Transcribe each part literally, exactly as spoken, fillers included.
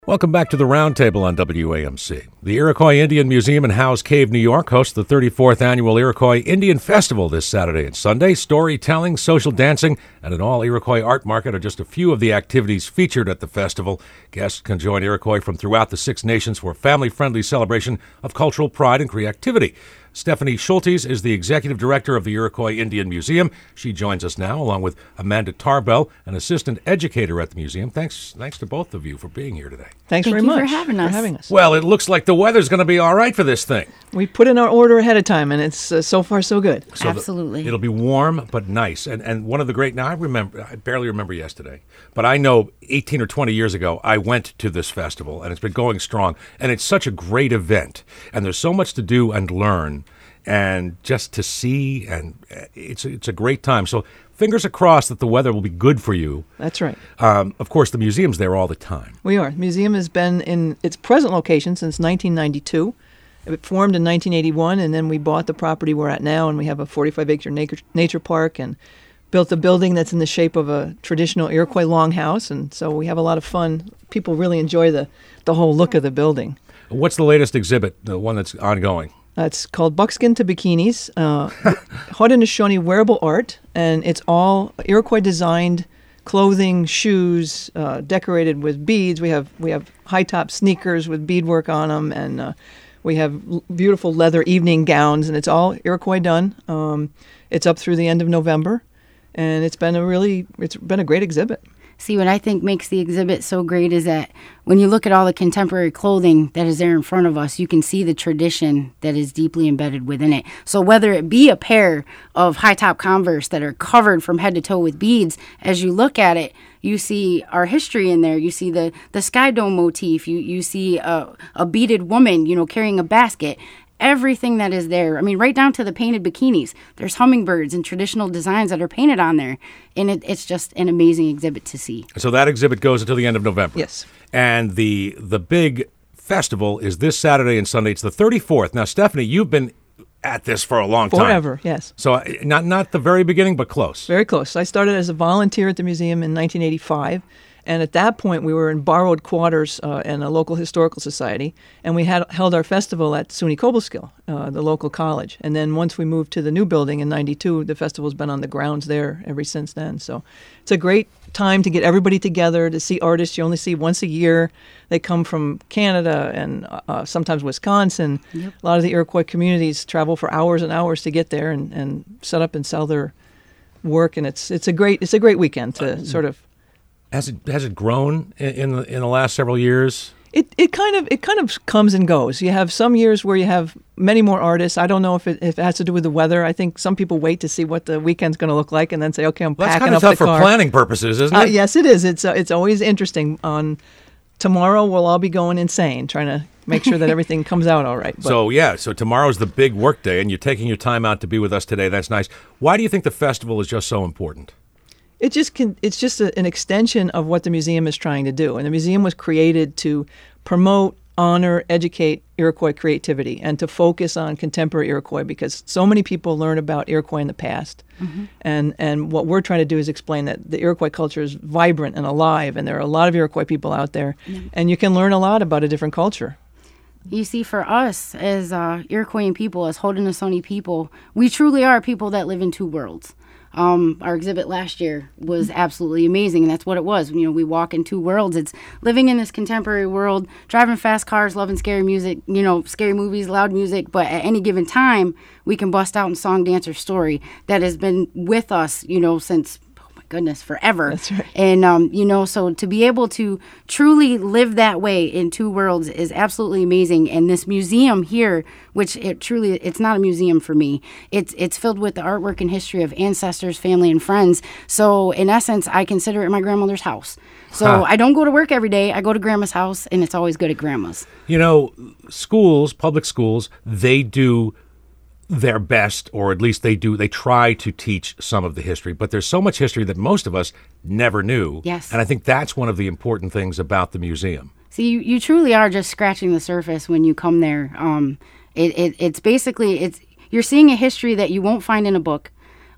Welcome back to the Roundtable on W A M C. The Iroquois Indian Museum in Howes Cave, New York hosts the thirty-fourth Annual Iroquois Indian Festival this Saturday and Sunday. Storytelling, social dancing, and an all-Iroquois art market are just a few of the activities featured at the festival. Guests can join Iroquois from throughout the Six Nations for a family-friendly celebration of cultural pride and creativity. Stephanie Schultes is the executive director of the Iroquois Indian Museum. She joins us now, along with Amanda Tarbell, an assistant educator at the museum. Thanks thanks to both of you for being here today. Thanks Thank very you much for having us. for having us. Well, it looks like the weather's going to be all right for this thing. We put in our order ahead of time, and it's uh, so far so good. So Absolutely. The, it'll be warm but nice. And and one of the great, now I remember, I barely remember yesterday, but I know eighteen or twenty years ago, I went to this festival, and it's been going strong. And it's such a great event. And there's so much to do and learn. And just to see, and it's it's a great time. So fingers crossed that the weather will be good for you. That's right. Um, of course, the museum's there all the time. We are. The museum has been in its present location since nineteen ninety-two. It formed in nineteen eighty-one, and then we bought the property we're at now, and we have a forty-five acre nature, nature park and built a building that's in the shape of a traditional Iroquois longhouse, and so we have a lot of fun. People really enjoy the, the whole look of the building. What's the latest exhibit, the one that's ongoing? Uh, it's called Buckskin to Bikinis, uh, Haudenosaunee wearable art, and it's all Iroquois-designed clothing, shoes, uh, decorated with beads. We have we have high-top sneakers with beadwork on them, and uh, we have l- beautiful leather evening gowns, and it's all Iroquois done. Um, it's up through the end of November, and it's been a really it's been a great exhibit. See, what I think makes the exhibit so great is that when you look at all the contemporary clothing that is there in front of us, you can see the tradition that is deeply embedded within it. So whether it be a pair of high-top Converse that are covered from head to toe with beads, as you look at it, you see our history in there. You see the, the sky dome motif. You you see a, a beaded woman, you know, carrying a basket. Everything that is there, I mean, right down to the painted bikinis. There's hummingbirds and traditional designs that are painted on there. And it, it's just an amazing exhibit to see. So that exhibit goes until the end of November. Yes. And the the big festival is this Saturday and Sunday. It's the thirty-fourth. Now, Stephanie, you've been at this for a long time. Forever, yes. So uh, not not the very beginning, but close. Very close. I started as a volunteer at the museum in nineteen eighty-five. And at that point, we were in borrowed quarters uh, in a local historical society, and we had held our festival at SUNY Cobleskill, uh, the local college. And then once we moved to the new building in ninety-two, the festival's been on the grounds there ever since then. So it's a great time to get everybody together, to see artists you only see once a year. They come from Canada and uh, sometimes Wisconsin. Yep. A lot of the Iroquois communities travel for hours and hours to get there and, and set up and sell their work. And it's it's a great it's a great weekend to uh, sort of. Has it has it grown in in the, in the last several years? It it kind of it kind of comes and goes. You have some years where you have many more artists. I don't know if it if it has to do with the weather. I think some people wait to see what the weekend's going to look like and then say, okay, I'm well, packing up the car. That's kind of tough for planning purposes, isn't it? Uh, yes, it is. It's uh, it's always interesting. On tomorrow, we'll all be going insane trying to make sure that everything comes out all right. But so yeah, so tomorrow's the big work day, and you're taking your time out to be with us today. That's nice. Why do you think the festival is just so important? It just can, it's just a, an extension of what the museum is trying to do. And the museum was created to promote, honor, educate Iroquois creativity and to focus on contemporary Iroquois because so many people learn about Iroquois in the past. Mm-hmm. And, and what we're trying to do is explain that the Iroquois culture is vibrant and alive, and there are a lot of Iroquois people out there, mm-hmm. and you can learn a lot about a different culture. You see, for us as uh, Iroquoian people, as Haudenosaunee people, we truly are people that live in two worlds. Um, our exhibit last year was absolutely amazing, and that's what it was. You know, we walk in two worlds. It's living in this contemporary world, driving fast cars, loving scary music, you know, scary movies, loud music. But at any given time, we can bust out in song, dance, or story that has been with us, you know, since goodness, forever. That's right. And, um, you know, so to be able to truly live that way in two worlds is absolutely amazing. And this museum here, which it truly, it's not a museum for me. It's it's filled with the artwork and history of ancestors, family, and friends. So in essence, I consider it my grandmother's house. So huh. I don't go to work every day. I go to grandma's house, and it's always good at grandma's. You know, schools, public schools, they do their best, or at least they do, they try to teach some of the history, but there's so much history that most of us never knew. Yes. And I think that's one of the important things about the museum. See, you, you truly are just scratching the surface when you come there. Um, it, it it's basically, it's you're seeing a history that you won't find in a book.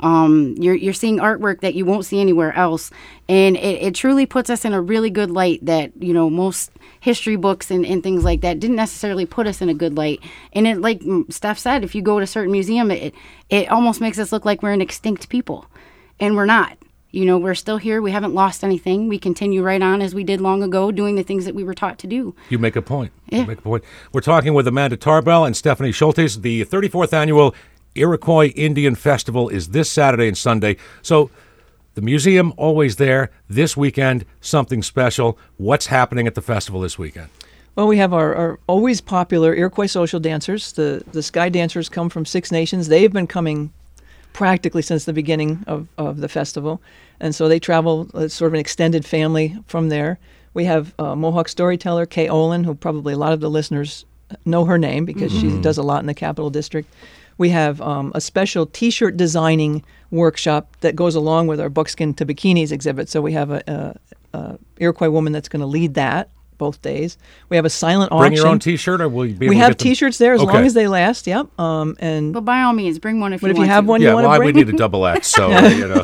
Um, you're you're seeing artwork that you won't see anywhere else, and it, it truly puts us in a really good light that, you know, most history books and, and things like that didn't necessarily put us in a good light. And it, like Steph said, if you go to a certain museum, it it almost makes us look like we're an extinct people, and we're not. You know, we're still here. We haven't lost anything. We continue right on as we did long ago, doing the things that we were taught to do. You make a point. Yeah. You make a point. We're talking with Amanda Tarbell and Stephanie Schultes. The thirty-fourth annual Iroquois Indian Festival is this Saturday and Sunday. So the museum, always there. This weekend, something special. What's happening at the festival this weekend? Well, we have our, our always popular Iroquois social dancers. The, the Sky Dancers come from Six Nations. They've been coming practically since the beginning of, of the festival. And so they travel, it's sort of an extended family from there. We have uh, Mohawk storyteller Kay Olin, who probably a lot of the listeners know her name because mm-hmm. she does a lot in the Capital District. We have um, a special T-shirt designing workshop that goes along with our Buckskin to Bikinis exhibit. So we have a, a, a Iroquois woman that's going to lead that both days. We have a silent auction. Bring your own T-shirt, or will you be able we to have get them? T-shirts there as Okay. long as they last. Yep. Um, and But by all means, bring one if but you if want you have to. one, Yeah, you want well, to I bring. would need a double X, so, uh, you know.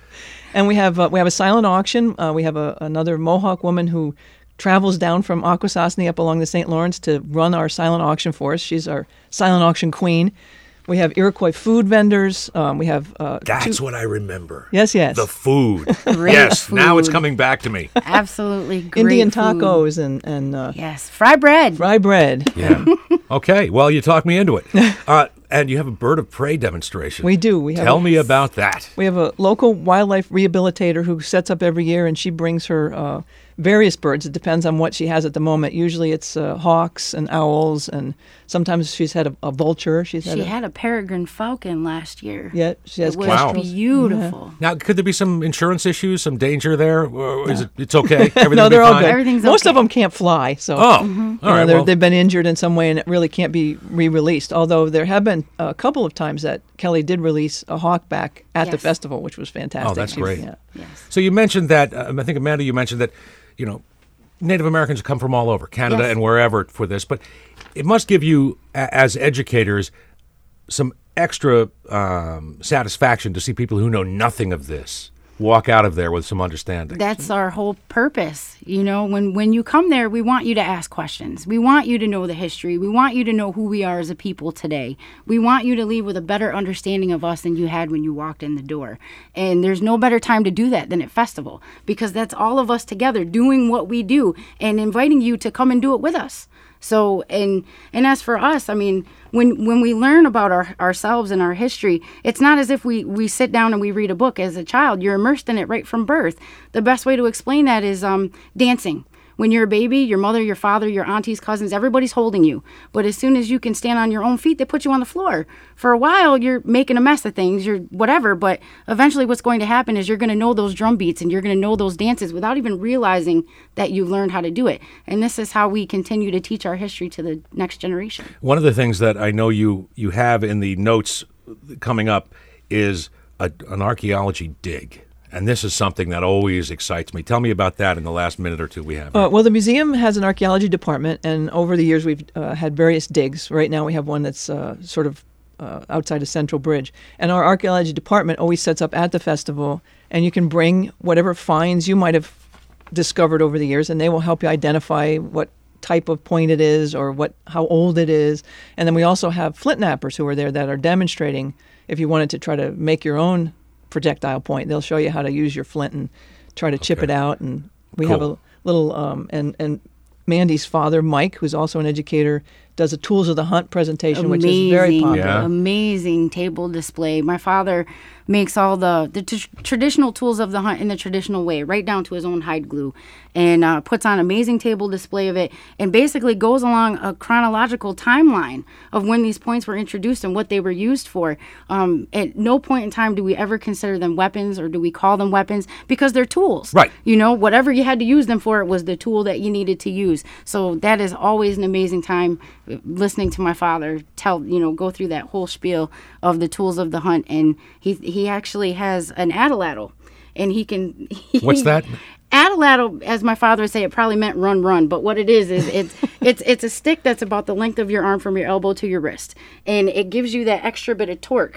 And we have uh, we have a silent auction. Uh, we have a, another Mohawk woman who travels down from Akwesasne up along the Saint Lawrence to run our silent auction for us. She's our silent auction queen. We have Iroquois food vendors. Um, we have uh, That's two- what I remember. yes, yes, The food. Great yes, now it's food. coming back to me. Absolutely great Indian food. tacos and and uh, Yes, fry bread. rye bread. Yeah. Okay, well, you talked me into it. Uh, and you have a bird of prey demonstration. We do. We have Tell a, me about that. We have a local wildlife rehabilitator who sets up every year, and she brings her uh, various birds. It depends on what she has at the moment. Usually it's uh, hawks and owls, and sometimes she's had a, a vulture. She's had She a, had a peregrine falcon last year. yeah, she has It was Wow. beautiful. Now, could there be some insurance issues, some danger there? Or is it, it's okay? Everything no, will be they're all fine? good. Everything's Most of okay. them can't fly, so Oh, all you know, right. they're- Well, they've been injured in some way and it really can't be re-released. Although there have been a couple of times that Kelly did release a hawk back at the Yes. festival, which was fantastic. Oh, that's She- great. yeah. Yes. so you mentioned that, uh, I think, Amanda, you mentioned that, you know, Native Americans come from all over, Canada Yes. and wherever for this, but it must give you, a- as educators, some extra um, satisfaction to see people who know nothing of this walk out of there with some understanding. That's our whole purpose. You know, when when you come there, we want you to ask questions. We want you to know the history. We want you to know who we are as a people today. We want you to leave with a better understanding of us than you had when you walked in the door. And there's no better time to do that than at festival, because that's all of us together doing what we do and inviting you to come and do it with us. So, and and as for us, I mean, when when we learn about our, ourselves and our history, it's not as if we, we sit down and we read a book as a child. You're immersed in it right from birth. The best way to explain that is um, dancing. When you're a baby, your mother, your father, your aunties, cousins, everybody's holding you. But as soon as you can stand on your own feet, they put you on the floor. For a while, you're making a mess of things, you're whatever. But eventually what's going to happen is you're going to know those drum beats and you're going to know those dances without even realizing that you learned how to do it. And this is how we continue to teach our history to the next generation. One of the things that I know you, you have in the notes coming up is a, an archaeology dig. And this is something that always excites me. Tell me about that in the last minute or two we have. Uh, well, the museum has an archaeology department, and over the years we've uh, had various digs. Right now we have one that's uh, sort of uh, outside of Central Bridge. And our archaeology department always sets up at the festival, and you can bring whatever finds you might have discovered over the years, and they will help you identify what type of point it is or what how old it is. And then we also have flint knappers who are there that are demonstrating if you wanted to try to make your own projectile point. They'll show you how to use your flint and try to chip Okay. it out. And we Cool. have a little um, and and Mandy's father, Mike, who's also an educator, does a Tools of the Hunt presentation, which is very popular. Yeah. Amazing table display. My father makes all the, the t- traditional tools of the hunt in the traditional way, right down to his own hide glue, and uh, puts on amazing table display of it, and basically goes along a chronological timeline of when these points were introduced and what they were used for. Um, at no point in time do we ever consider them weapons or do we call them weapons, because they're tools. Right. You know, whatever you had to use them for, it was the tool that you needed to use. So that is always an amazing time uh, listening to my father tell, you know, go through that whole spiel of the tools of the hunt. And he he actually has an atlatl, and he can. He, What's that? Atlatl, as my father would say, it probably meant run, run. But what it is is it's it's it's a stick that's about the length of your arm from your elbow to your wrist, and it gives you that extra bit of torque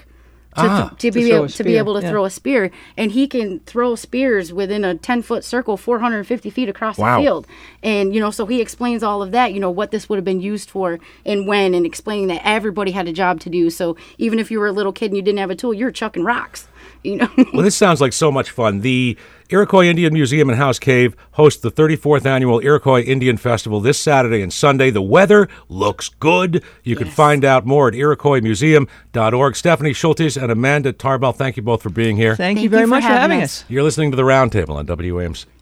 to, Ah. to, to To be throw able a to be spear, able to yeah. throw a spear, and he can throw spears within a ten foot circle, four hundred fifty feet across Wow. the field. And you know, so he explains all of that. You know what this would have been used for and when, and explaining that everybody had a job to do. So even if you were a little kid and you didn't have a tool, you're chucking rocks. You know. Well, this sounds like so much fun. The Iroquois Indian Museum and House Cave hosts the thirty-fourth Annual Iroquois Indian Festival this Saturday and Sunday. The weather looks good. You can Yes. find out more at iroquois museum dot org. Stephanie Schultes and Amanda Tarbell, thank you both for being here. Thank, Thank you very you for much for having having us. us. You're listening to The Roundtable on W A M C.